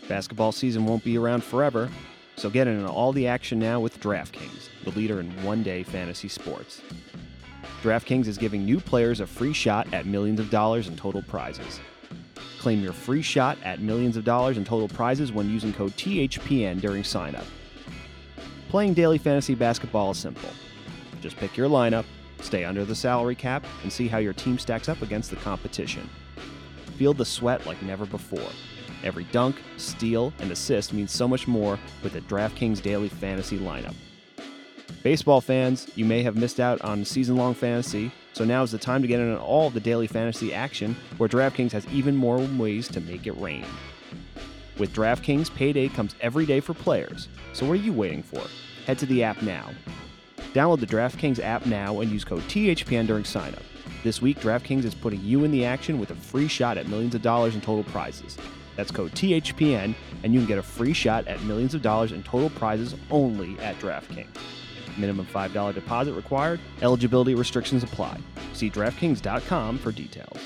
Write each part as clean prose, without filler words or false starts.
Basketball season won't be around forever, so get in on all the action now with DraftKings, the leader in one-day fantasy sports. DraftKings is giving new players a free shot at millions of dollars in total prizes. Claim your free shot at millions of dollars in total prizes when using code THPN during sign-up. Playing daily fantasy basketball is simple. Just pick your lineup, stay under the salary cap, and see how your team stacks up against the competition. Feel the sweat like never before. Every dunk, steal, and assist means so much more with the DraftKings Daily Fantasy lineup. Baseball fans, you may have missed out on season-long fantasy, so now is the time to get in on all of the daily fantasy action, where DraftKings has even more ways to make it rain. With DraftKings, payday comes every day for players, so what are you waiting for? Head to the app now. Download the DraftKings app now and use code THPN during sign-up. This week, DraftKings is putting you in the action with a free shot at millions of dollars in total prizes. That's code THPN, and you can get a free shot at millions of dollars in total prizes only at DraftKings. Minimum $5 deposit required. Eligibility restrictions apply. See DraftKings.com for details.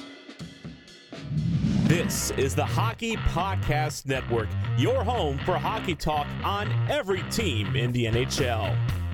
This is the Hockey Podcast Network, your home for hockey talk on every team in the NHL.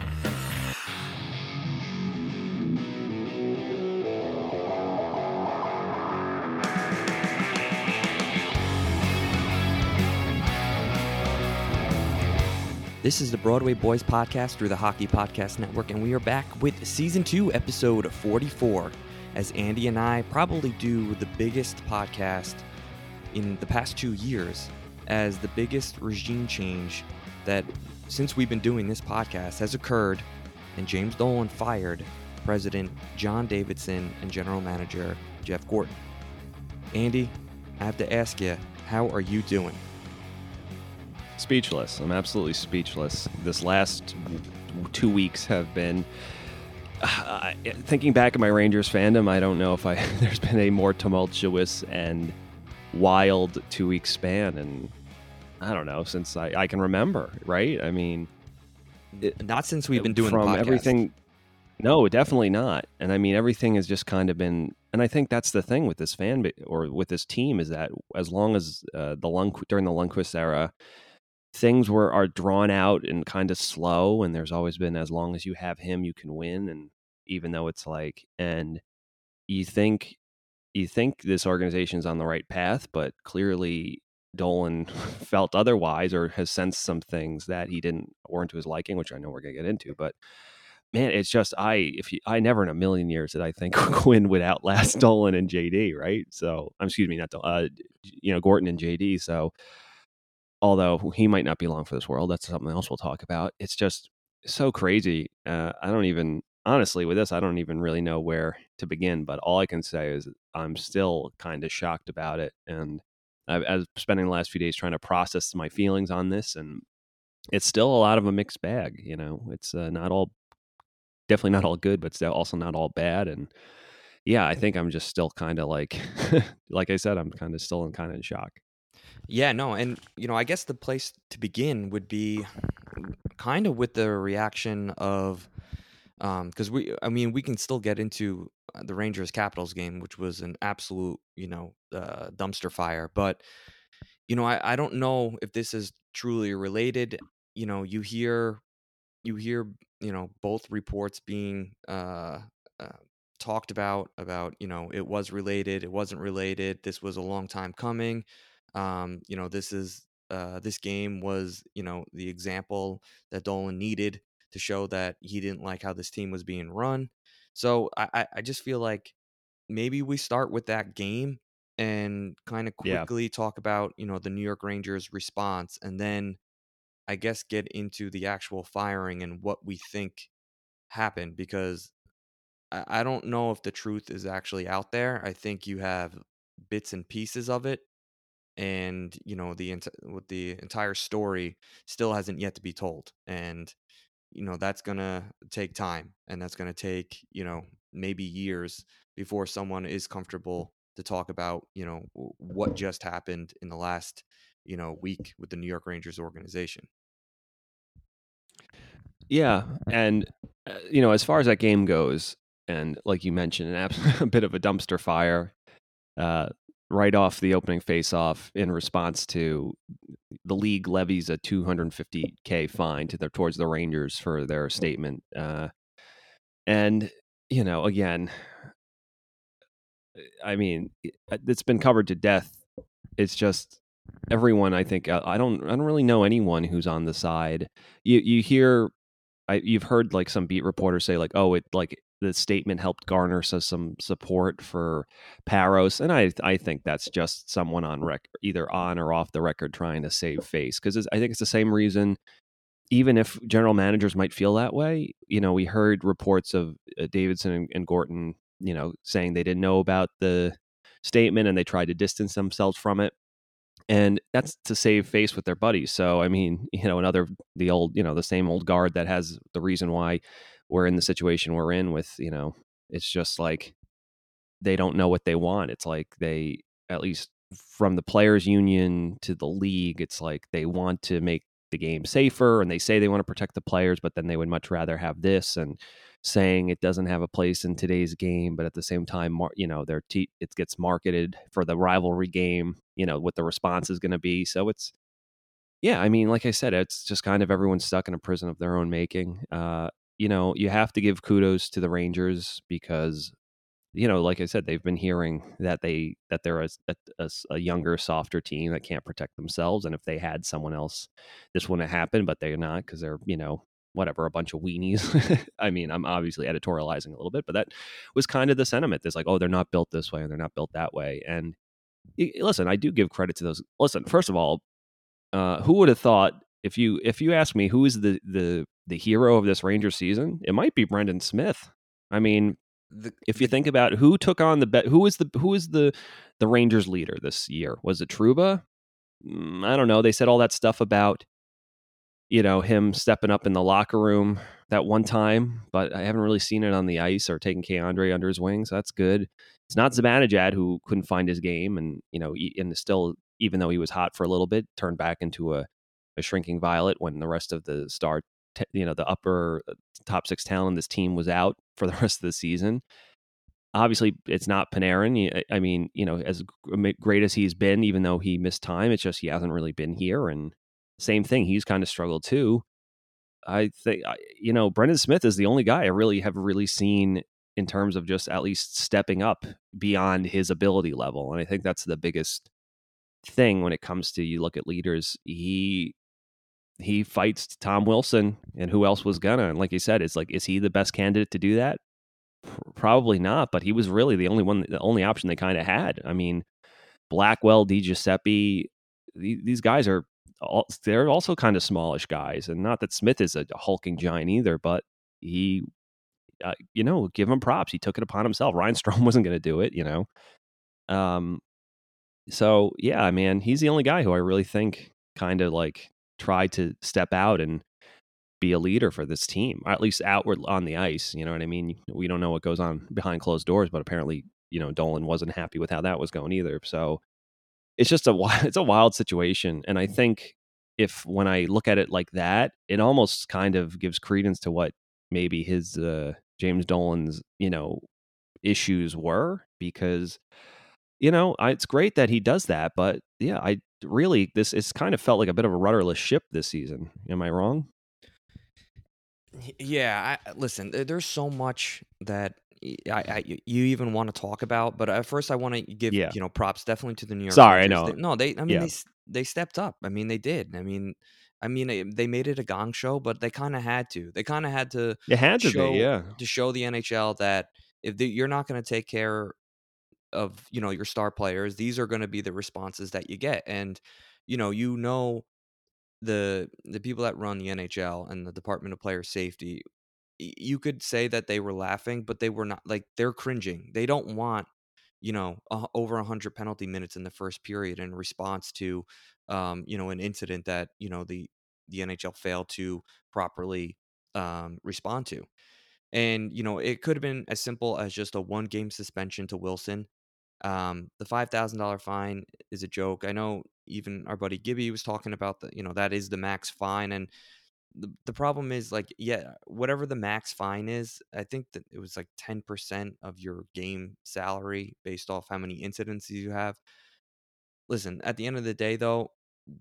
This is the Broadway Boys podcast through the Hockey Podcast Network, and we are back with Season 2, Episode 44, as Andy and I probably do the biggest podcast in the past 2 years, as the biggest regime change that, since we've been doing this podcast, has occurred, and James Dolan fired President John Davidson and General Manager Jeff Gorton. Andy, I have to ask you, how are you doing? Speechless. I'm absolutely speechless. This last 2 weeks have been... thinking back at my Rangers fandom, I don't know if there's been a more tumultuous and wild 2-week span, and I don't know, since I can remember, right? I mean... Not since we've been doing from the podcast. Everything... No, definitely not. And I mean, everything has just kind of been... And I think that's the thing with this or with this team, is that as long as during the Lundqvist era, things are drawn out and kind of slow, and there's always been, as long as you have him, you can win. And even though it's like, and you think this organization's on the right path, but clearly Dolan felt otherwise, or has sensed some things that weren't to his liking, which I know we're gonna get into. But man, it's just I never in a million years did I think Quinn would outlast Dolan and JD, right? So excuse me, not Gorton and JD. So although he might not be long for this world, that's something else we'll talk about. It's just so crazy. Honestly, with this, I don't even really know where to begin. But all I can say is I'm still kind of shocked about it. And I was spending the last few days trying to process my feelings on this. And it's still a lot of a mixed bag. You know, it's definitely not all good, but still also not all bad. And yeah, I think I'm just still kind of like I said, I'm kind of still in shock. Yeah, no, and I guess the place to begin would be kind of with the reaction of, because we can still get into the Rangers Capitals game, which was an absolute dumpster fire. But I don't know if this is truly related. You hear both reports being talked about it was related, it wasn't related, this was a long time coming. This game was, the example that Dolan needed to show that he didn't like how this team was being run. So I just feel like maybe we start with that game and kind of quickly talk about, the New York Rangers response, and then I guess get into the actual firing and what we think happened, because I don't know if the truth is actually out there. I think you have bits and pieces of it, and the entire story still hasn't yet to be told, and that's gonna take time, and that's gonna take maybe years before someone is comfortable to talk about what just happened in the last week with the New York Rangers organization. Yeah, and as far as that game goes, and like you mentioned, a bit of a dumpster fire right off the opening face-off in response to the league levies a $250K fine towards the Rangers for their statement. And again, I mean, it's been covered to death. It's just everyone. I think I don't really know anyone who's on the side. You hear, you've heard like some beat reporters say like, oh, it like the statement helped garner some support for Paros, and I think that's just someone on record, either on or off the record, trying to save face, because I think it's the same reason. Even if general managers might feel that way, we heard reports of Davidson and Gorton, saying they didn't know about the statement and they tried to distance themselves from it. And that's to save face with their buddies. So, I mean, the same old guard that has the reason why we're in the situation we're in with, it's just like they don't know what they want. It's like they, at least from the players union to the league, it's like they want to make the game safer and they say they want to protect the players, but then they would much rather have this, and saying it doesn't have a place in today's game, but at the same time, it gets marketed for the rivalry game, what the response is going to be. So it's, yeah, I mean, like I said, it's just kind of everyone's stuck in a prison of their own making. You have to give kudos to the Rangers because, like I said, they've been hearing that they're a younger, softer team that can't protect themselves, and if they had someone else, this wouldn't have happened. But they're not, because they're whatever, a bunch of weenies. I mean, I'm obviously editorializing a little bit, but that was kind of the sentiment. There's like, oh, they're not built this way and they're not built that way. And listen, I do give credit to those. Listen, first of all, who would have thought, if you ask me who is the hero of this Rangers season, it might be Brendan Smith. I mean, if you think about who took on who is the Rangers leader this year, was it Trouba? I don't know. They said all that stuff about him stepping up in the locker room that one time, but I haven't really seen it on the ice or taking K'Andre under his wing, so that's good. It's not Zibanejad, who couldn't find his game, and and still, even though he was hot for a little bit, turned back into a shrinking violet when the rest of the the upper top six talent in this team was out for the rest of the season. Obviously, it's not Panarin. I mean, as great as he's been, even though he missed time, it's just he hasn't really been here. And same thing, he's kind of struggled too. I think, Brendan Smith is the only guy I really have seen in terms of just at least stepping up beyond his ability level. And I think that's the biggest thing when it comes to, you look at leaders. He fights Tom Wilson, and who else was gonna? And like you said, it's like, is he the best candidate to do that? Probably not, but he was really the only option they kind of had. I mean, Blackwell, DiGiuseppe, these guys they're also kind of smallish guys, and not that Smith is a hulking giant either, but he, give him props. He took it upon himself. Ryan Strome wasn't going to do it, Um, so yeah, man, he's the only guy who I really think kind of like tried to step out and be a leader for this team, or at least outward on the ice. You know what I mean? We don't know what goes on behind closed doors, but apparently, Dolan wasn't happy with how that was going either. So it's just it's a wild situation. And I think, when I look at it like that, it almost kind of gives credence to what maybe his James Dolan's, issues were, because, it's great that he does that, but yeah, it's kind of felt like a bit of a rudderless ship this season. Am I wrong? Yeah, listen. There's so much that you even want to talk about, but at first I want to give Yeah. props definitely to the New York Sorry, I Rangers. know. No, I mean, Yeah. they stepped up. I mean, they did. I mean, they made it a gong show, but they kind of had to. They kind of had to It had to be, show yeah. the NHL that if you're not going to take care of your star players, these are going to be the responses that you get. And you know the people that run the NHL and the Department of Player Safety, you could say that they were laughing, but they were not. Like, they're cringing. They don't want over 100 penalty minutes in the first period in response to an incident that the NHL failed to properly respond to. And it could have been as simple as just a 1 game suspension to Wilson. The $5,000 fine is a joke. I know even our buddy Gibby was talking about that is the max fine. And the problem is, like, yeah, whatever the max fine is, I think that it was like 10% of your game salary based off how many incidents you have. Listen, at the end of the day, though,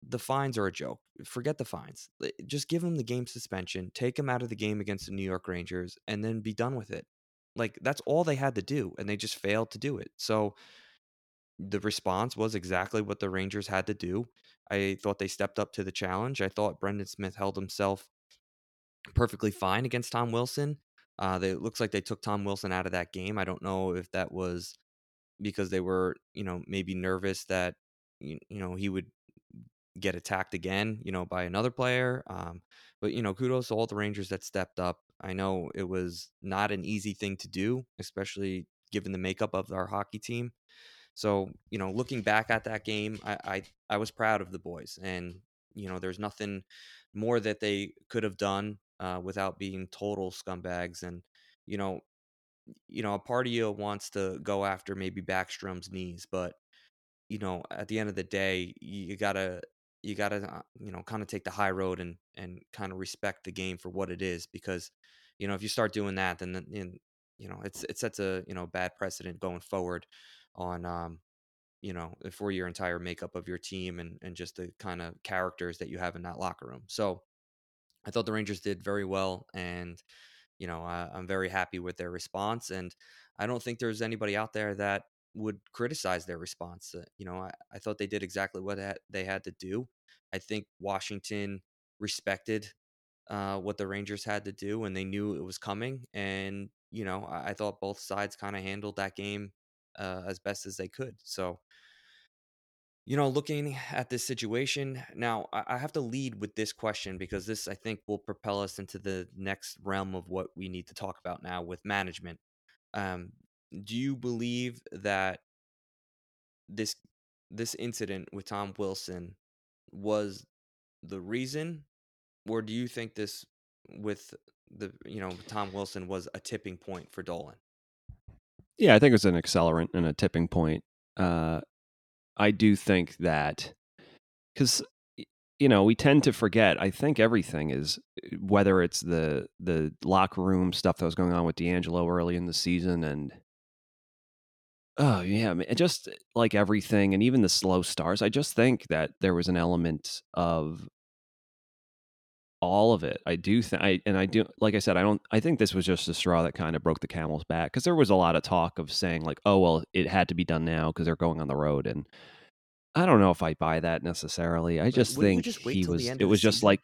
the fines are a joke. Forget the fines. Just give him the game suspension, take him out of the game against the New York Rangers, and then be done with it. Like, that's all they had to do, and they just failed to do it. So the response was exactly what the Rangers had to do. I thought they stepped up to the challenge. I thought Brendan Smith held himself perfectly fine against Tom Wilson. It looks like they took Tom Wilson out of that game. I don't know if that was because they were, maybe nervous that he would get attacked again, by another player. But kudos to all the Rangers that stepped up. I know it was not an easy thing to do, especially given the makeup of our hockey team. So, looking back at that game, I was proud of the boys, and there's nothing more that they could have done without being total scumbags. And you know, a part of you wants to go after maybe Backstrom's knees, but at the end of the day, you gotta kind of take the high road and kind of respect the game for what it is, because if you start doing that, then it sets a bad precedent going forward on for your entire makeup of your team and just the kind of characters that you have in that locker room. So I thought the Rangers did very well, and I'm very happy with their response, and I don't think there's anybody out there that would criticize their response. I thought they did exactly what they had to do. I think Washington respected what the Rangers had to do, and they knew it was coming. And I thought both sides kind of handled that game as best as they could. So looking at this situation now, I have to lead with this question, because this, I think, will propel us into the next realm of what we need to talk about now with management. Um, do you believe that this this incident with Tom Wilson was the reason, or do you think this with Tom Wilson was a tipping point for Dolan? Yeah, I think it's an accelerant and a tipping point. I do think that because we tend to forget. I think everything is, whether it's the locker room stuff that was going on with D'Angelo early in the season, and oh yeah, just like everything, and even the slow stars. I just think that there was an element of all of it. I do think, I do, like I said, I think this was just a straw that kind of broke the camel's back, because there was a lot of talk of saying like, oh well, it had to be done now because they're going on the road, and I don't know if I buy that necessarily. I But just wouldn't you think just wait till the end it of the was just season? like,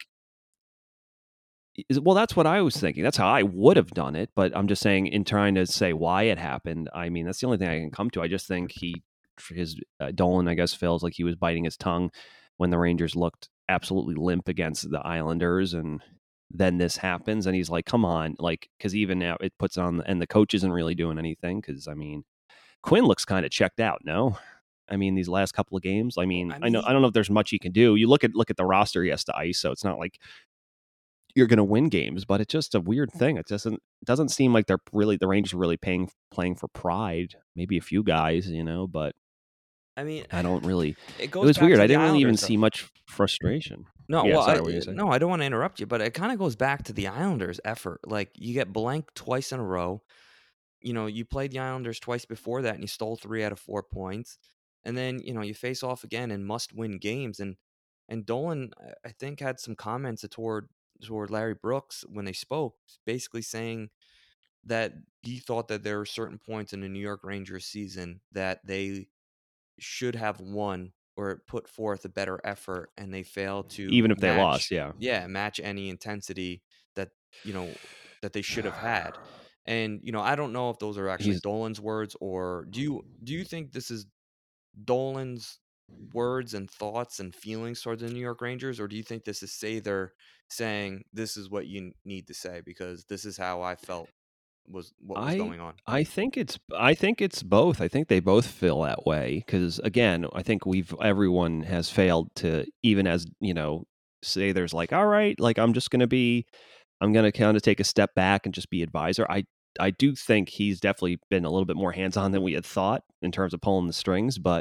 well, that's what I was thinking. That's how I would have done it. But I'm just saying, in trying to say why it happened, I mean, that's the only thing I can come to. I just think Dolan, I guess, feels like he was biting his tongue when the Rangers looked absolutely limp against the Islanders. And then this happens. And he's like, come on. Like, because even now it puts on, and the coach isn't really doing anything. Because, I mean, Quinn looks kind of checked out, no? I mean, these last couple of games. I Well, mean, I I mean, know I don't know if there's much he can do. You look at the roster he has to ice, so it's not like you're going to win games, but it's just a weird thing. It doesn't seem like the Rangers are really playing for pride. Maybe a few guys, but I mean, I don't really. it It goes was back weird. to I the didn't really even Islanders, though. see much frustration. No, Yeah, well, sorry, what were you saying? no, I don't want to interrupt you, but it kind of goes back to the Islanders' effort. Like, you get blanked twice in a row. You played the Islanders twice before that, and you stole 3 out of 4 points. And then, you face off again in must-win games. And Dolan, I think, had some comments toward Larry Brooks when they spoke, basically saying that he thought that there were certain points in the New York Rangers season that they should have won or put forth a better effort, and they failed to Even if they match, lost, yeah. yeah, match any intensity that you know that they should have had. And I don't know if those are actually He's Dolan's words, or do you think this is Dolan's words and thoughts and feelings towards the New York Rangers, or do you think this is Sather saying this is what you need to say because this is how I felt was what was I going on? I think it's both. I think they both feel that way because again, I think everyone has failed to, even as say there's like, all right, like I'm gonna kind of take a step back and just be advisor. I do think he's definitely been a little bit more hands on than we had thought in terms of pulling the strings, but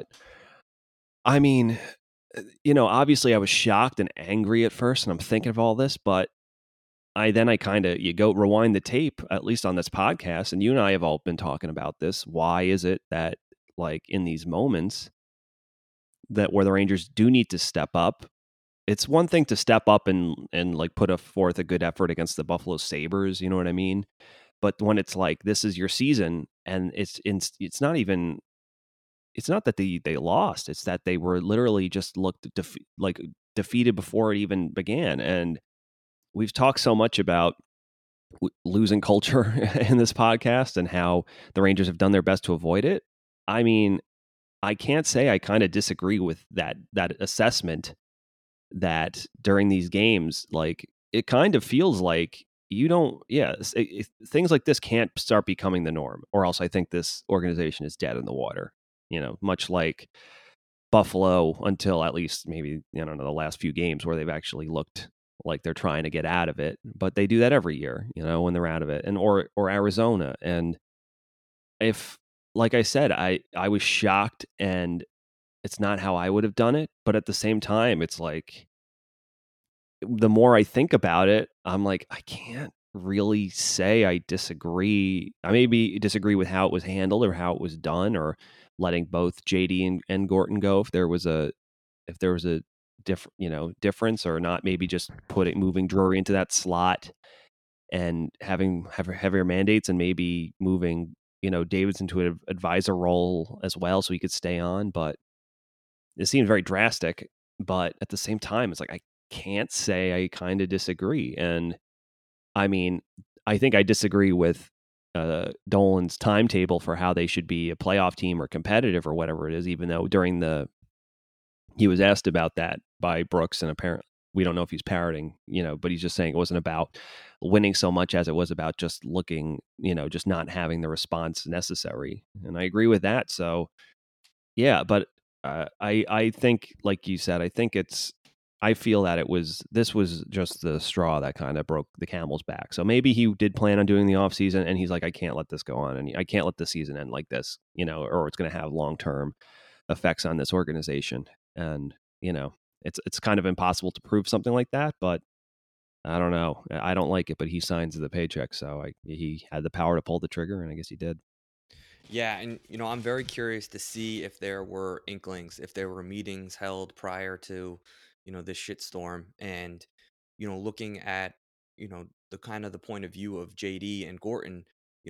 I mean, obviously I was shocked and angry at first, and I'm thinking of all this, but I kind of, you go rewind the tape, at least on this podcast, and you and I have all been talking about this. Why is it that, like, in these moments that where the Rangers do need to step up, it's one thing to step up and like put forth a good effort against the Buffalo Sabres, you know what I mean? But when it's like this is your season and it's not even it's not that they lost, it's that they were literally just looked like defeated before it even began. And we've talked so much about losing culture in this podcast and how the Rangers have done their best to avoid it. I mean, I can't say I kind of disagree with that assessment that during these games, like it kind of feels like you don't, yeah, things like this can't start becoming the norm, or else I think this organization is dead in the water. Much like Buffalo until at least maybe, I don't know, the last few games where they've actually looked like they're trying to get out of it. But they do that every year, when they're out of it, and or Arizona. And if, like I said, I was shocked, and it's not how I would have done it. But at the same time, it's like the more I think about it, I'm like, I can't really say I disagree. I maybe disagree with how it was handled or how it was done, or letting both JD and Gorton go if there was a difference, or not, maybe just moving Drury into that slot and having heavier mandates, and maybe moving Davidson to an advisor role as well so he could stay on. But it seems very drastic. But at the same time, it's like I can't say I kind of disagree. And I mean, I think I disagree with Dolan's timetable for how they should be a playoff team or competitive or whatever it is, even though he was asked about that by Brooks, and apparently we don't know if he's parroting, but he's just saying it wasn't about winning so much as it was about just looking, just not having the response necessary. And I agree with that. So yeah, but I think, like you said, I feel that this was just the straw that kind of broke the camel's back. So maybe he did plan on doing the off season, and he's like, I can't let this go on, and I can't let the season end like this, or it's going to have long term effects on this organization. And it's kind of impossible to prove something like that, but I don't know. I don't like it, but he signs the paycheck, so he had the power to pull the trigger, and I guess he did. Yeah, and I'm very curious to see if there were inklings, if there were meetings held prior to, this shitstorm, and looking at, the kind of the point of view of JD and Gorton.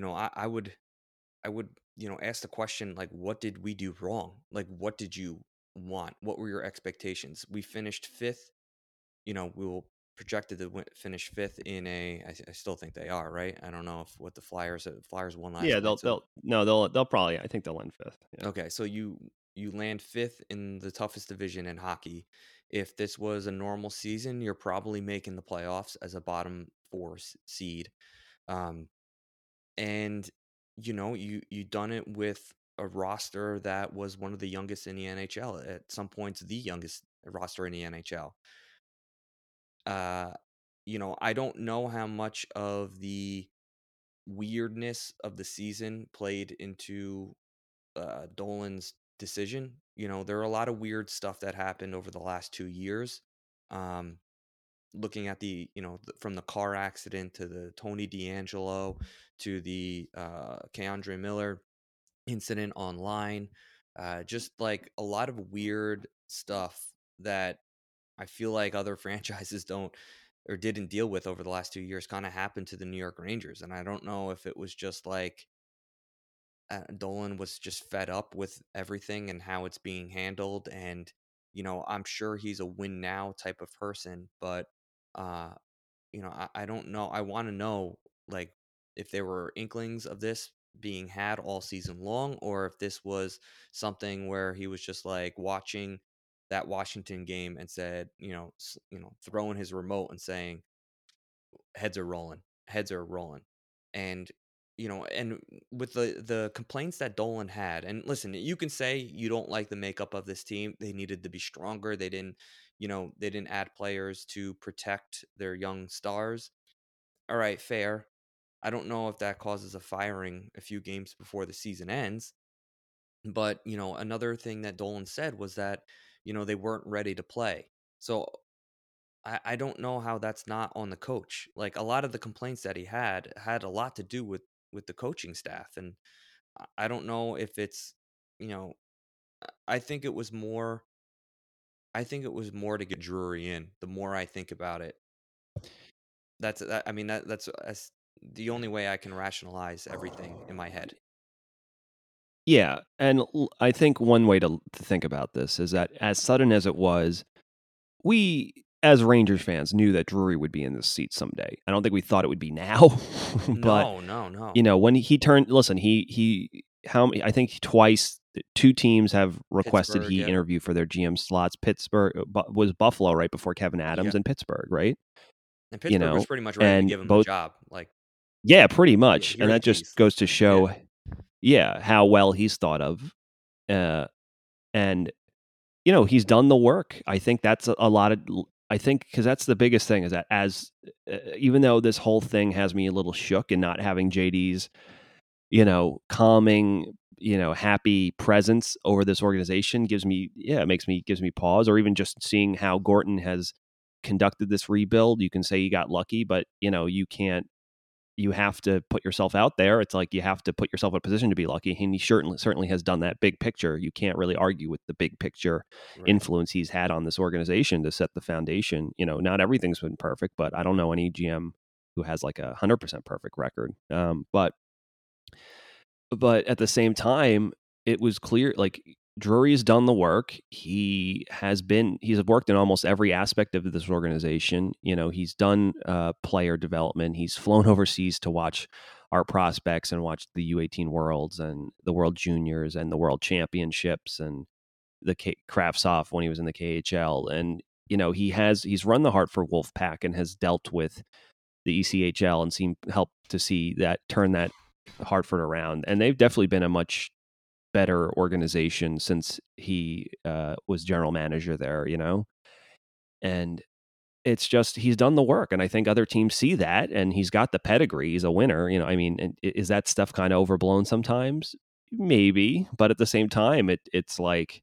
I would, ask the question, like, what did we do wrong? Like, what did you want? What were your expectations? We finished fifth. We will projected to finish fifth in a. I still think they are, right. I don't know if what the Flyers won last Yeah, night, so they'll probably, I think they'll end fifth. Yeah. okay, so you land fifth in the toughest division in hockey. If this was a normal season, you're probably making the playoffs as a bottom four seed. Um, and you done it with a roster that was one of the youngest in the NHL, at some points the youngest roster in the NHL. Uh, I don't know how much of the weirdness of the season played into Dolan's decision. There are a lot of weird stuff that happened over the last 2 years. Um, Looking at from the car accident to the Tony D'Angelo to the Keandre Miller incident online, just like a lot of weird stuff that I feel like other franchises don't or didn't deal with over the last 2 years kind of happened to the New York Rangers. And I don't know if it was just like Dolan was just fed up with everything and how it's being handled. And, I'm sure he's a win now type of person, but, uh, I don't know. I want to know, like, if there were inklings of this being had all season long, or if this was something where he was just like watching that Washington game and said, throwing his remote and saying, heads are rolling. And and with the complaints that Dolan had, and listen, you can say you don't like the makeup of this team. They needed to be stronger. They didn't add players to protect their young stars. All right, fair. I don't know if that causes a firing a few games before the season ends. But, another thing that Dolan said was that, they weren't ready to play. So I don't know how that's not on the coach. Like, a lot of the complaints that he had a lot to do with the coaching staff. And I don't know if it's, you know, I think it was more. I think it was more to get Drury in. The more I think about it, I mean, that's the only way I can rationalize everything in my head. Yeah, and I think one way to think about this is that as sudden as it was, we as Rangers fans knew that Drury would be in this seat someday. I don't think we thought it would be now, but No, no, no. you know, when he turned, listen, he how many? I think twice. Two teams have requested Pittsburgh, he yep. interview for their GM slots. Pittsburgh was Buffalo right before Kevin Adams, Yep. and Pittsburgh, right? And You Pittsburgh was know, pretty much ready to and give him the both, job. Like, yeah, pretty much, here and are the that just keys. goes to Yeah. show, yeah, how well he's thought of, uh, and you know, he's done the work. I think that's a lot of. I think because that's the biggest thing is that as even though this whole thing has me a little shook and not having JD's, you know, calming, you know, happy presence over this organization gives me, yeah, it gives me pause. Or even just seeing how Gorton has conducted this rebuild, you can say you got lucky, but you know, you have to put yourself out there. It's like you have to put yourself in a position to be lucky. And he certainly has done that big picture. You can't really argue with the big picture Right. influence he's had on this organization to set the foundation. You know, not everything's been perfect, but I don't know any GM who has like 100% perfect record. But at the same time, it was clear like Drury's done the work. He's worked in almost every aspect of this organization. You know, he's done player development. He's flown overseas to watch our prospects and watch the U18 Worlds and the World Juniors and the World Championships and the Crafts off when he was in the KHL. And you know, he's run the Hartford Wolfpack and has dealt with the ECHL and help to see that turn that Hartford around. And they've definitely been a much better organization since he was general manager there, you know? And it's just, he's done the work. And I think other teams see that and he's got the pedigree. He's a winner. You know, I mean, is that stuff kind of overblown sometimes? Maybe. But at the same time, it's like,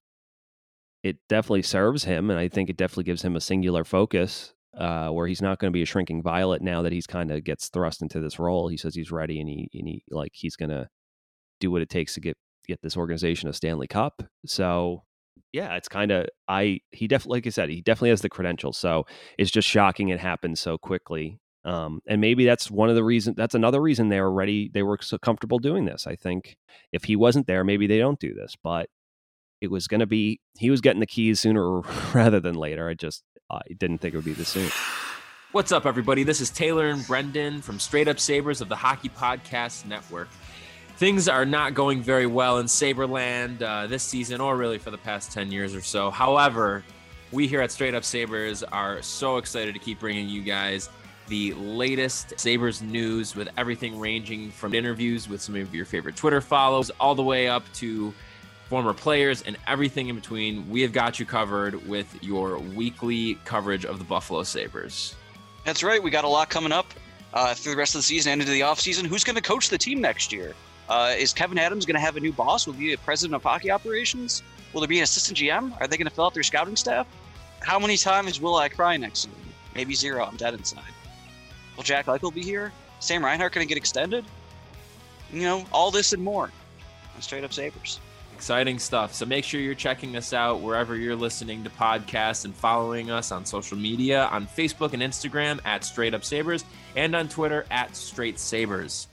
it definitely serves him. And I think it definitely gives him a singular focus where he's not going to be a shrinking violet now that he's kind of gets thrust into this role. He says he's ready and he's going to do what it takes to get this organization a Stanley Cup. So yeah, it's kind of he definitely, like I said, he definitely has the credentials. So it's just shocking it happened so quickly. And maybe that's that's another reason they were ready. They were so comfortable doing this. I think if he wasn't there, maybe they don't do this, but it was going to be, he was getting the keys sooner rather than later. I didn't think it would be this soon. What's up, everybody? This is Taylor and Brendan from Straight Up Sabres of the Hockey Podcast Network. Things are not going very well in Saberland this season, or really for the past 10 years or so. However, we here at Straight Up Sabres are so excited to keep bringing you guys the latest Sabres news, with everything ranging from interviews with some of your favorite Twitter follows all the way up to former players and everything in between. We have got you covered with your weekly coverage of the Buffalo Sabres. That's right. We got a lot coming up through the rest of the season and into the offseason. Who's going to coach the team next year? Is Kevin Adams going to have a new boss? Will he be a president of hockey operations? Will there be an assistant GM? Are they going to fill out their scouting staff? How many times will I cry next season? Maybe zero. I'm dead inside. Will Jack Eichel be here? Sam Reinhart going to get extended? You know, all this and more on Straight Up Sabres. Exciting stuff. So make sure you're checking us out wherever you're listening to podcasts and following us on social media, on Facebook and Instagram at Straight Up Sabres, and on Twitter at Straight Sabres.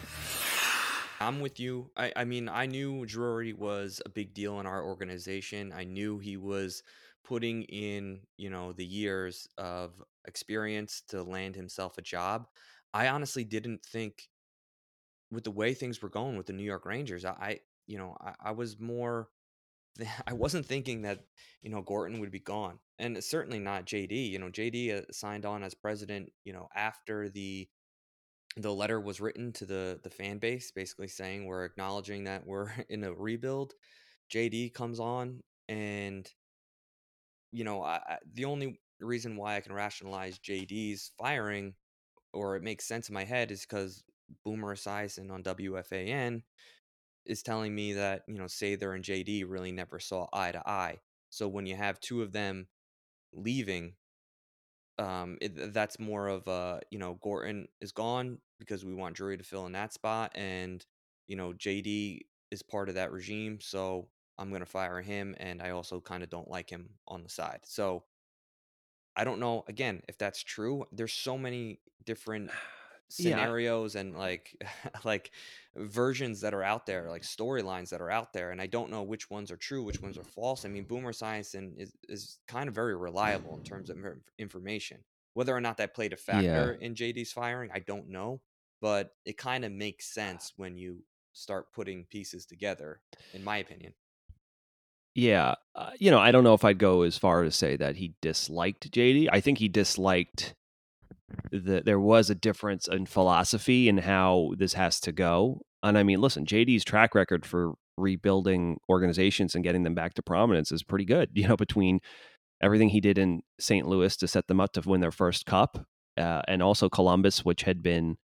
I'm with you. I mean, I knew Drury was a big deal in our organization. I knew he was putting in, you know, the years of experience to land himself a job. I honestly didn't think, with the way things were going with the New York Rangers, I was more, I wasn't thinking that, you know, Gorton would be gone, and it's certainly not JD. You know, JD signed on as president, you know, after the letter was written to the fan base, basically saying we're acknowledging that we're in a rebuild. JD comes on, and you know, the only reason why I can rationalize JD's firing, or it makes sense in my head, is because Boomer Esiason on WFAN is telling me that, you know, Sather and JD really never saw eye to eye. So when you have two of them leaving, that's more of a, you know, Gorton is gone because we want Drury to fill in that spot, and you know, JD is part of that regime. So I'm going to fire him, and I also kind of don't like him on the side. So I don't know, again, if that's true. There's so many different Yeah, scenarios and like like versions that are out there, like storylines that are out there, and I don't know which ones are true, which ones are false. I mean, Boomer Science is kind of very reliable in terms of information. Whether or not that played a yeah, factor in JD's firing, I don't know, but it kind of makes sense when you start putting pieces together, in my opinion. yeah. I don't know if I'd go as far as say that he disliked JD. I think he disliked there was a difference in philosophy and how this has to go. And I mean, listen, JD's track record for rebuilding organizations and getting them back to prominence is pretty good. Between everything he did in St. Louis to set them up to win their first cup, and also Columbus, which had been,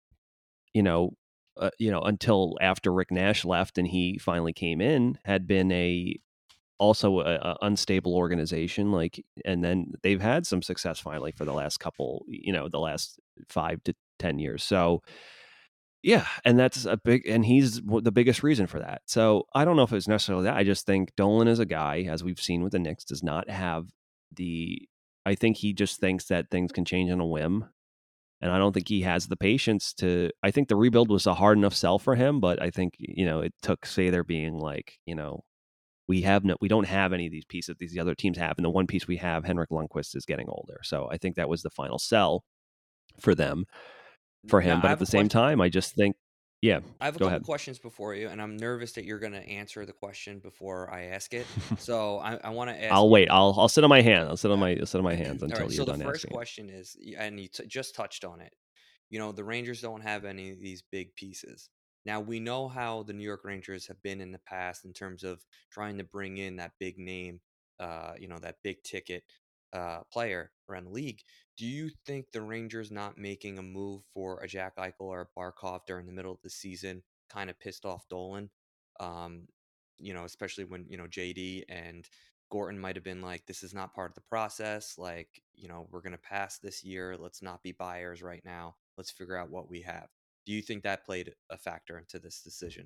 until after Rick Nash left and he finally came in, had been also a unstable organization. And then they've had some success finally for the last couple, the last 5 to 10 years. So yeah, and that's and he's the biggest reason for that. So I don't know if it's necessarily that. I just think Dolan is a guy, as we've seen with the Knicks, does not have the. I think he just thinks that things can change on a whim, and I don't think he has the patience to. I think the rebuild was a hard enough sell for him, but I think it took there being like we don't have any of these pieces these other teams have, and the one piece we have, Henrik Lundqvist, is getting older. So I think that was the final sell for him. Now, I But at have a the same question. time, I just think, yeah, I have a go couple ahead. questions before you, and I'm nervous that you're going to answer the question before I ask it. So I want to ask I'll you. wait. I'll sit on my hand. All I'll sit on my hands right. All right. until So you're the done first asking it. question is, and you just touched on it. The Rangers don't have any of these big pieces. Now, we know how the New York Rangers have been in the past in terms of trying to bring in that big name, that big ticket player around the league. Do you think the Rangers not making a move for a Jack Eichel or a Barkov during the middle of the season kind of pissed off Dolan? Um, especially when, JD and Gorton might have been like, this is not part of the process. Like, we're going to pass this year. Let's not be buyers right now. Let's figure out what we have. Do you think that played a factor into this decision?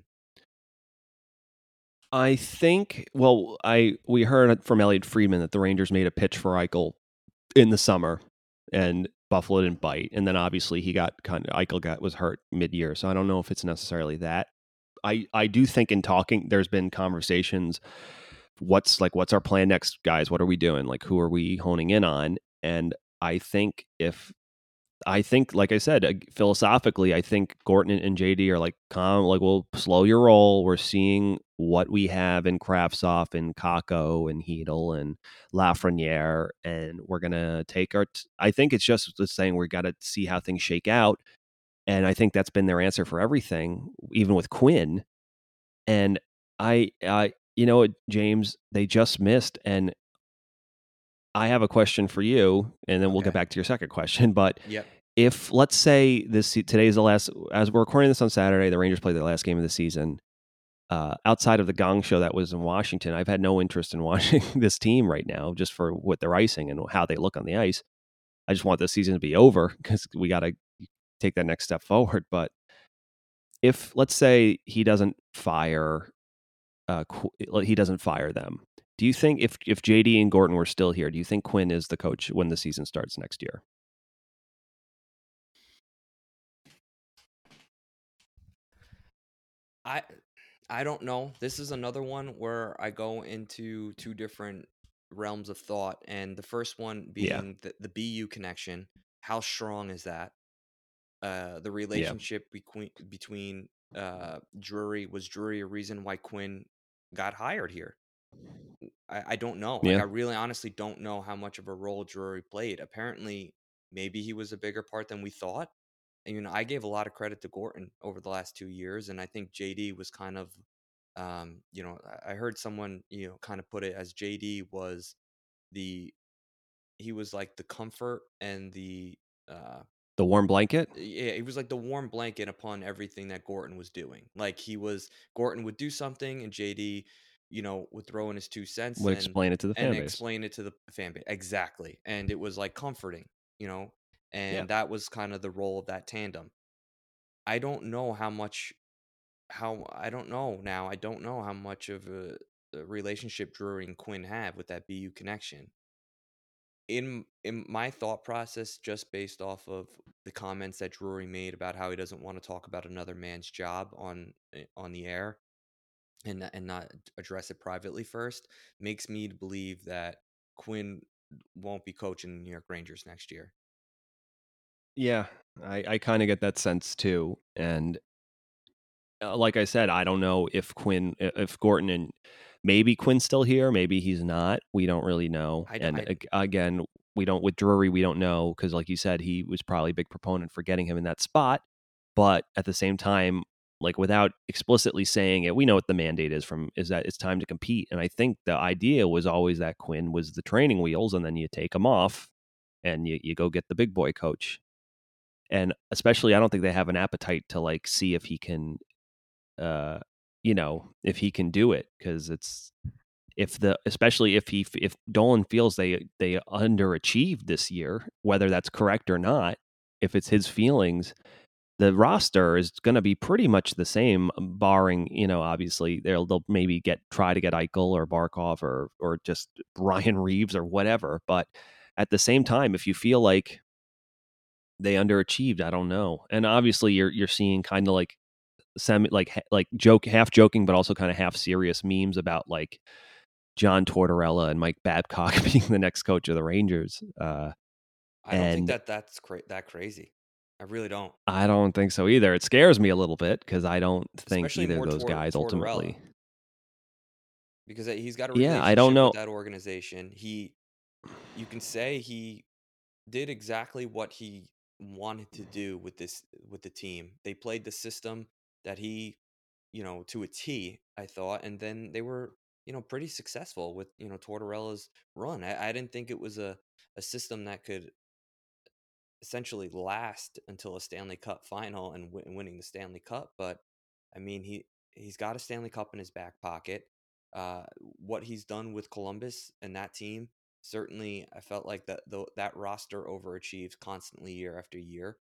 I think. Well, we heard from Elliot Friedman that the Rangers made a pitch for Eichel in the summer, and Buffalo didn't bite. And then obviously Eichel was hurt mid-year, so I don't know if it's necessarily that. I do think in talking, there's been conversations. What's our plan next, guys? What are we doing? Like, who are we honing in on? And I think, like I said, philosophically, I think Gorton and JD are like, calm, like, we'll slow your roll. We're seeing what we have in Kraftsov and Kako and Hedel and Lafreniere, and we're gonna take I think it's just saying we got to see how things shake out, and I think that's been their answer for everything, even with Quinn. And James, they just missed, and I have a question for you, and then we'll get Okay. back to your second question, but. Yep. If, let's say, today's the last, as we're recording this on Saturday, the Rangers play their last game of the season. Outside of the Gong Show that was in Washington, I've had no interest in watching this team right now, just for what they're icing and how they look on the ice. I just want the season to be over because we got to take that next step forward. But if, let's say, he doesn't fire them, do you think if JD and Gorton were still here, do you think Quinn is the coach when the season starts next year? I don't know. This is another one where I go into two different realms of thought, and the first one Yeah, being the BU connection. How strong is that? The yeah, relationship between Drury a reason why Quinn got hired here? I don't know. Like, yeah. I really honestly don't know how much of a role Drury played. Apparently, maybe he was a bigger part than we thought. And, I gave a lot of credit to Gorton over the last 2 years, and I think JD was kind of, I heard someone, kind of put it as JD was the, he was like the comfort and The warm blanket yeah, he was like the warm blanket upon everything that Gorton was doing. Like, Gorton would do something, and JD, would throw in his 2 cents would explain it to the and fan base. explain it to the fan base. Exactly. And it was like comforting, Yeah. and that was kind of the role of that tandem. I don't know how much how I don't know now. I don't know how much of relationship Drury and Quinn have with that BU connection. In my thought process, just based off of the comments that Drury made about how he doesn't want to talk about another man's job on the air and not address it privately first, makes me believe that Quinn won't be coaching the New York Rangers next year. Yeah, I kind of get that sense too. And like I said, I don't know if Gorton, and maybe Quinn's still here, maybe he's not. We don't really know. Again, we don't with Drury, we don't know because, like you said, he was probably a big proponent for getting him in that spot. But at the same time, like without explicitly saying it, we know what the mandate is that it's time to compete. And I think the idea was always that Quinn was the training wheels, and then you take him off, and you go get the big boy coach. And especially, I don't think they have an appetite to like see if he can, if he can do it, because especially if Dolan feels they underachieved this year, whether that's correct or not, if it's his feelings, the roster is going to be pretty much the same, barring, obviously they'll maybe try to get Eichel or Barkov or just Ryan Reeves or whatever. But at the same time, if you feel like they underachieved, I don't know. And obviously you're seeing kind of like half joking, but also kind of half serious memes about like John Tortorella and Mike Babcock being the next coach of the Rangers. I don't think that's that crazy. I really don't. I don't think so either. It scares me a little bit because I don't think Especially either of those guys ultimately. Because he's got a relationship I don't know. with that organization. You can say he did exactly what he wanted to do with the team. They played the system that he, to a T, I thought, and then they were, pretty successful with, Tortorella's run. I didn't think it was a system that could essentially last until a Stanley Cup final and winning the Stanley Cup. But I mean, he's got a Stanley Cup in his back pocket. What he's done with Columbus and that team, certainly I felt like that roster overachieves constantly year after year.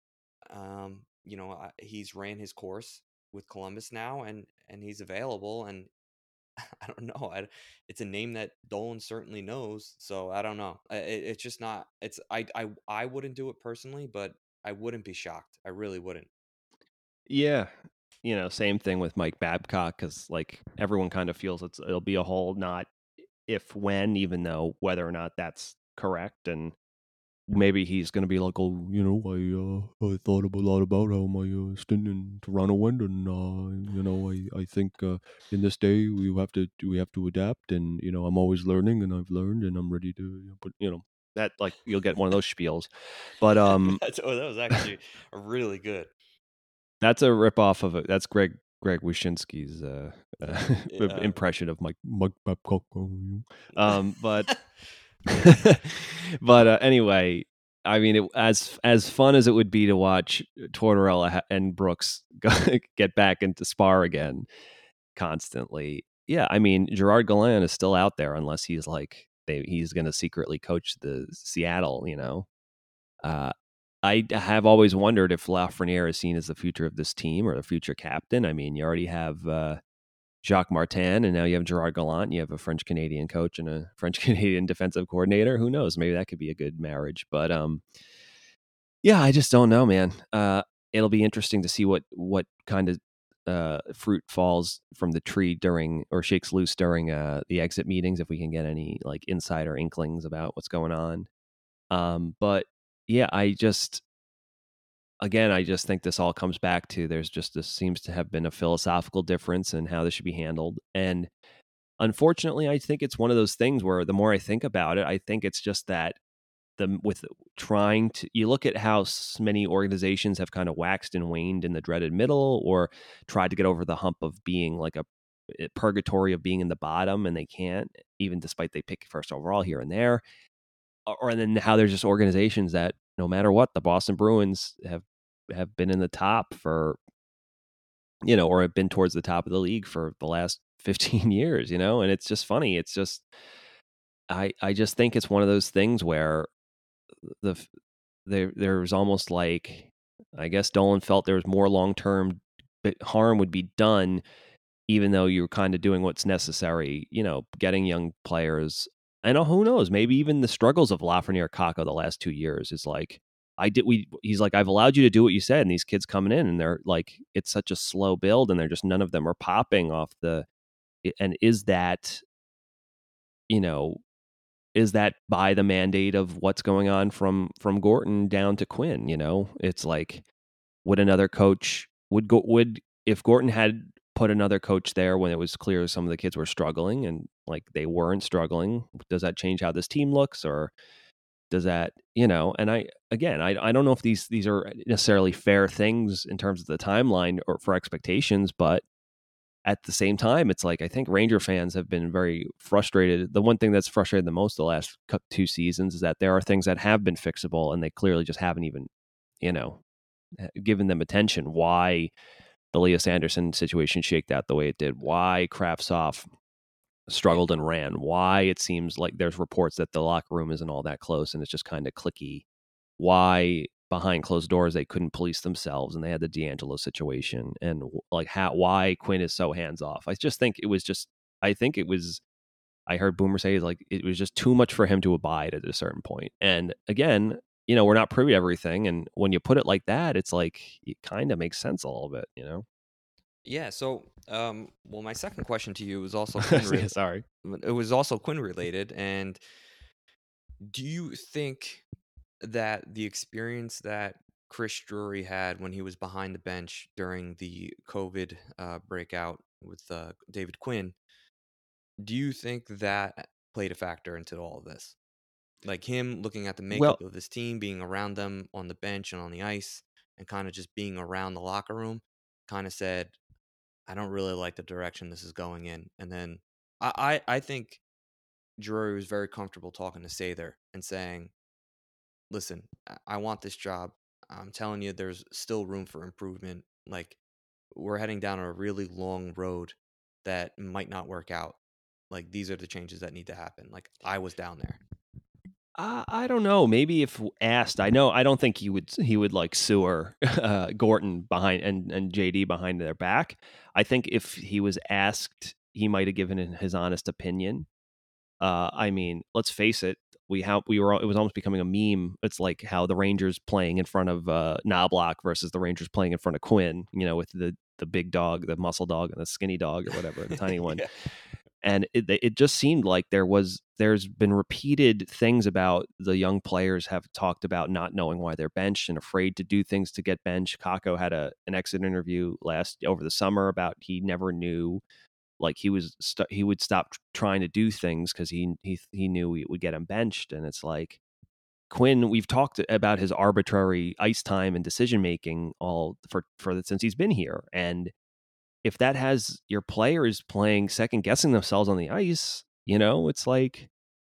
He's ran his course with Columbus now, and he's available, and I don't know. It's a name that Dolan certainly knows, so I don't know. It's just not. I wouldn't do it personally, but I wouldn't be shocked. I really wouldn't. Yeah, same thing with Mike Babcock, because like everyone kind of feels it'll be a whole not if when, even though whether or not that's correct. And maybe he's going to be like, oh, I thought a lot about how my stint in Toronto went, and I think in this day we have to adapt, and I'm always learning, and I've learned, and I'm ready to. But that, like, you'll get one of those spiels, but that was actually really good. That's a ripoff of it. That's Greg Wyshynski's impression of Mike Babcock. But. But anyway, I mean, as fun as it would be to watch Tortorella and Brooks get back into spar again constantly, yeah, I mean, Gerard Gallant is still out there unless he's like he's going to secretly coach the Seattle. I have always wondered if Lafreniere is seen as the future of this team or the future captain. I mean, you already have Jacques Martin, and now you have Gerard Gallant. You have a French-Canadian coach and a French-Canadian defensive coordinator. Who knows? Maybe that could be a good marriage. But yeah, I just don't know, man. It'll be interesting to see what kind of fruit falls from the tree or shakes loose during the exit meetings, if we can get any like insider inklings about what's going on. But yeah, I just think this all comes back to this seems to have been a philosophical difference in how this should be handled. And unfortunately, I think it's one of those things where the more I think about it, I think it's just that you look at how many organizations have kind of waxed and waned in the dreaded middle, or tried to get over the hump of being like a purgatory of being in the bottom, and they can't, even despite they pick first overall here and there. And then how there's just organizations that no matter what, the Boston Bruins have been in the top for, or have been towards the top of the league for the last 15 years, and it's just funny. It's just, I just think it's one of those things where there's almost like, I guess Dolan felt there was more long-term harm would be done even though you're kind of doing what's necessary, getting young players. And who knows, maybe even the struggles of Lafreniere Kakko the last 2 years is like, he's like, I've allowed you to do what you said. And these kids coming in and they're like, it's such a slow build and they're just, none of them are popping off and is that by the mandate of what's going on from Gorton down to Quinn? It's like, would another coach if Gorton had put another coach there when it was clear some of the kids were struggling and like they weren't struggling, does that change how this team looks, or does that, and I don't know if these are necessarily fair things in terms of the timeline or for expectations, but at the same time, it's like, I think Ranger fans have been very frustrated. The one thing that's frustrated the most the last 2 seasons is that there are things that have been fixable and they clearly just haven't even, given them attention. Why the Elias Anderson situation shaked out the way it did, why Kravtsov struggled and ran, why it seems like there's reports that the locker room isn't all that close and it's just kind of cliquey, why behind closed doors they couldn't police themselves and they had the D'Angelo situation, and like why Quinn is so hands off. I heard Boomer say like it was just too much for him to abide at a certain point. And again, we're not privy to everything, and when you put it like that, it's like it kind of makes sense a little bit, Yeah. So, well, my second question to you was also Quinn sorry. It was also Quinn related, and do you think that the experience that Chris Drury had when he was behind the bench during the COVID breakout with David Quinn, do you think that played a factor into all of this? Like him looking at the makeup of this team, being around them on the bench and on the ice, and kind of just being around the locker room, kind of said, I don't really like the direction this is going in. And then I think Drury was very comfortable talking to Sather and saying, listen, I want this job. I'm telling you, there's still room for improvement. Like, we're heading down a really long road that might not work out. Like, these are the changes that need to happen. Like, I was down there. I don't know. Maybe if asked, I don't think he would like sewer Gorton behind and JD behind their back. I think if he was asked, he might have given his honest opinion. I mean, let's face it. It was almost becoming a meme. It's like how the Rangers playing in front of Knobloch versus the Rangers playing in front of Quinn, with the big dog, the muscle dog, and the skinny dog or whatever, the tiny one. Yeah. And it just seemed like there's been repeated things about the young players have talked about not knowing why they're benched and afraid to do things to get benched. Kakko had an exit interview over the summer about he never knew, like he would stop trying to do things because he knew it would get him benched. And it's like Quinn, we've talked about his arbitrary ice time and decision making since he's been here, and if that has your players playing second guessing themselves on the ice, it's like,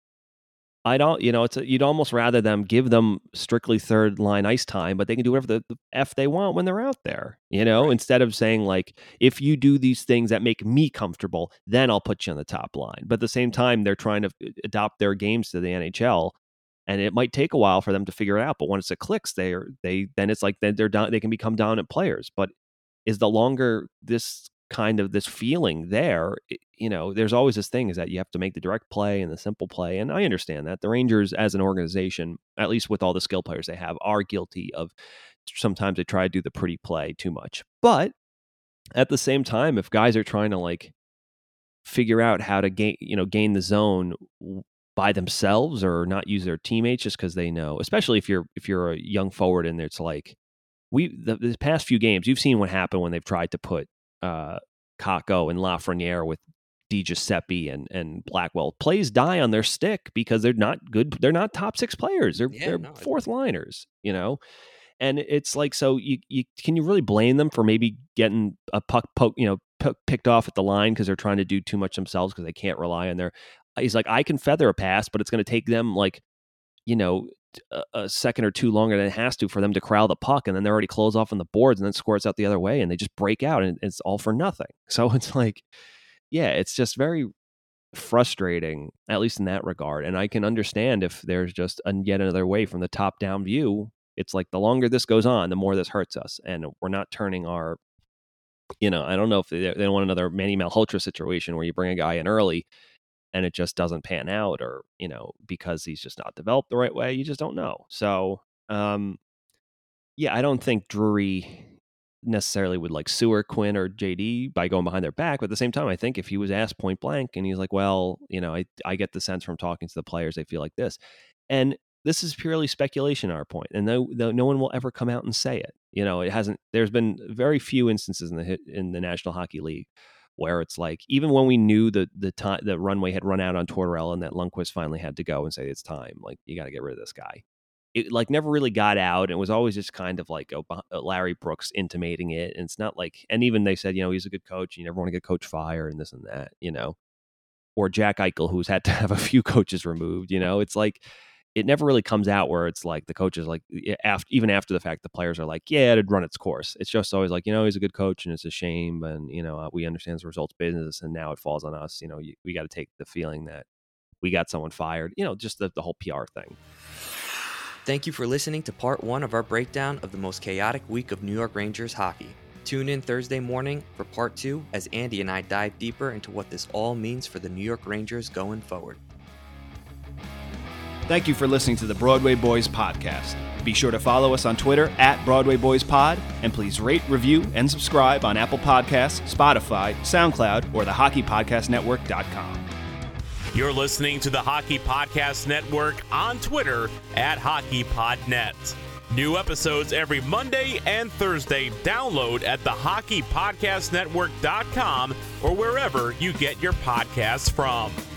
you'd almost rather them give them strictly third line ice time, but they can do whatever the F they want when they're out there, Right. instead of saying like, if you do these things that make me comfortable, then I'll put you on the top line. But at the same time, they're trying to adopt their games to the NHL. And it might take a while for them to figure it out, but once it clicks, then it's like they're down. They can become dominant players. But is the longer this feeling there, there's always this thing is that you have to make the direct play and the simple play. And I understand that the Rangers as an organization, at least with all the skill players they have, are guilty of sometimes they try to do the pretty play too much. But at the same time, if guys are trying to like figure out how to gain the zone by themselves or not use their teammates just because they know, especially if you're a young forward and it's like the past few games, you've seen what happened when they've tried to put Kakko and Lafreniere with Di Giuseppe and Blackwell. Plays die on their stick because they're not good. They're not top six players. They're fourth liners, And it's like, so can you really blame them for maybe getting a puck picked off at the line because they're trying to do too much themselves because they can't rely on he's like, I can feather a pass, but it's going to take them like, a second or two longer than it has to for them to corral the puck, and then they're already closed off on the boards and then squirts out the other way and they just break out and it's all for nothing. So it's like, yeah, it's just very frustrating, at least in that regard. And I can understand if there's just yet another way from the top down view. It's like the longer this goes on, the more this hurts us, and we're not turning our I don't know if they don't want another Manny Malhotra situation where you bring a guy in early and it just doesn't pan out, or, because he's just not developed the right way. You just don't know. So, I don't think Drury necessarily would like sue Quinn or JD by going behind their back. But at the same time, I think if he was asked point blank and he's like, well, I get the sense from talking to the players, they feel like this. And this is purely speculation on our point. And no one will ever come out and say it. It hasn't, there's been very few instances in the National Hockey League where it's like, even when we knew the runway had run out on Tortorella and that Lundqvist finally had to go and say, it's time, like, you got to get rid of this guy. It like never really got out. It was always just kind of like Larry Brooks intimating it. And it's not like, and even they said, he's a good coach. You never want to get coach fired and this and that, or Jack Eichel, who's had to have a few coaches removed. It's like, it never really comes out where it's like the coaches, like even after the fact, the players are like, yeah, it'd run its course. It's just always like, he's a good coach and it's a shame. And, we understand the results business and now it falls on us. We got to take the feeling that we got someone fired, just the whole PR thing. Thank you for listening to part 1 of our breakdown of the most chaotic week of New York Rangers hockey. Tune in Thursday morning for part 2 as Andy and I dive deeper into what this all means for the New York Rangers going forward. Thank you for listening to the Broadway Boys podcast. Be sure to follow us on Twitter @BroadwayBoysPod, and please rate, review, and subscribe on Apple Podcasts, Spotify, SoundCloud, or the HockeyPodcastNetwork.com. You're listening to the Hockey Podcast Network on Twitter @HockeyPodNet. New episodes every Monday and Thursday. Download at the HockeyPodcastNetwork.com or wherever you get your podcasts from.